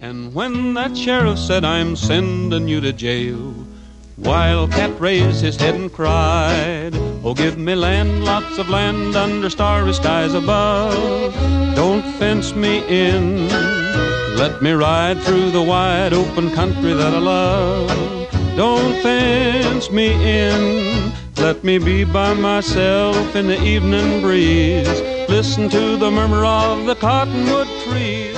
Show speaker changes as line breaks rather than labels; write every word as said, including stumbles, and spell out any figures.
And when that sheriff said, I'm sending you to jail, Wildcat raised his head and cried, oh, give me land, lots of land under starry skies above. Don't fence me in, let me ride through the wide open country that I love. Don't fence me in, let me be by myself in the evening breeze, listen to the murmur of the cottonwood trees.